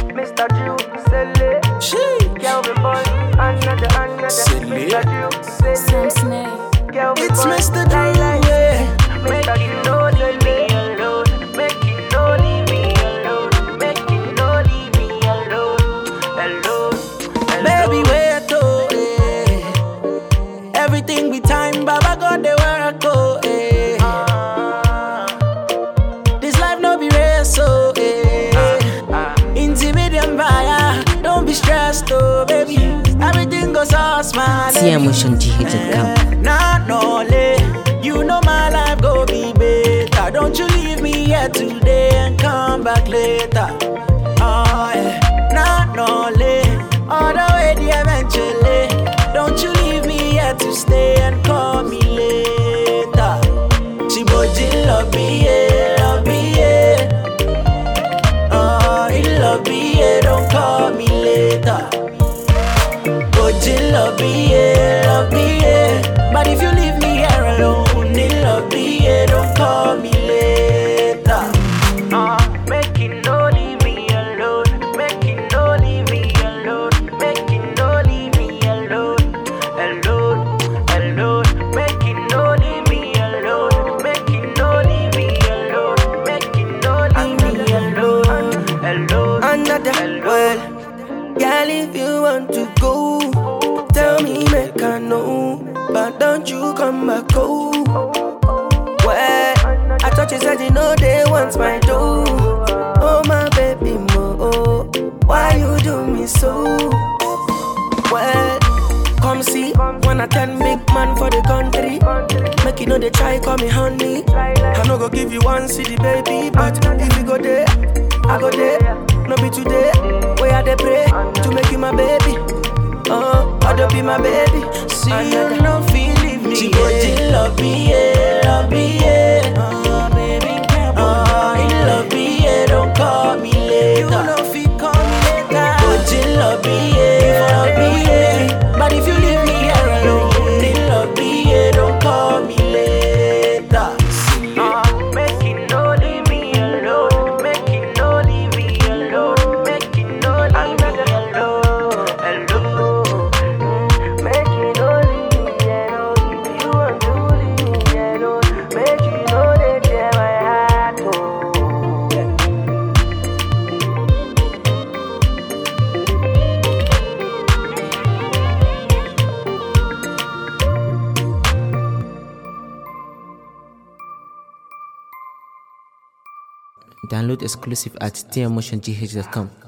Mr. Drew, Sele. Kelvin Boy, another. Mr. Drew, Sele. Sam Snake. Kelvin It's Boy, Mr. Drew, yeah. Mr. You know leave me alone. Make you no leave me alone. Make you no leave me alone. Alone. Baby, wait, oh, eh. Everything be time, Baba God, they work, oh, eh. This life no be race, so, eh. Intimidate fire, don't be stressed, oh, baby. Everything goes so smart. TMotionGH.com. Nah, no, you know my life go be better. Don't you leave me here today and come back later. Oh, yeah. Nah, no, all the way the eventually. Don't you leave me here to stay and call me later. Chiboji love me, yeah, love me, yeah. Oh, he love me, yeah, don't call me later. Boji love me, yeah. But if you leave me here alone, he love me, yeah, don't call me later. Make you no leave me alone. Make you no leave me alone. Make you no leave me alone. Alone. Make you no leave me alone. Make you no leave me alone. Make you no leave me alone. Another well, girl, if you want to go, tell me, make I know. But don't you come back, oh. Well, I thought you said you know they want my dough. Oh, my baby, mo, why you do me so? Well, come see, when I turn big man for the country. Make you know they try call me honey. I no go give you one city, baby, but if you go there, I go there. No be today, where they pray to make you my baby. Oh, I don't be my baby. See, you no feel leave me. She love me, yeah, love me, yeah. Oh, baby, oh, he love me, yeah, don't call me later. You know if you call me later. But you love me, yeah, love me, yeah. But if you leave me here alone, he love me, yeah, don't call me later. Make you no leave me alone. Make you no leave me alone. Make you no leave me alone. Make you no leave me alone. If you want to leave me alone, make you know they tear my heart. Download exclusive at TMotionGH.com.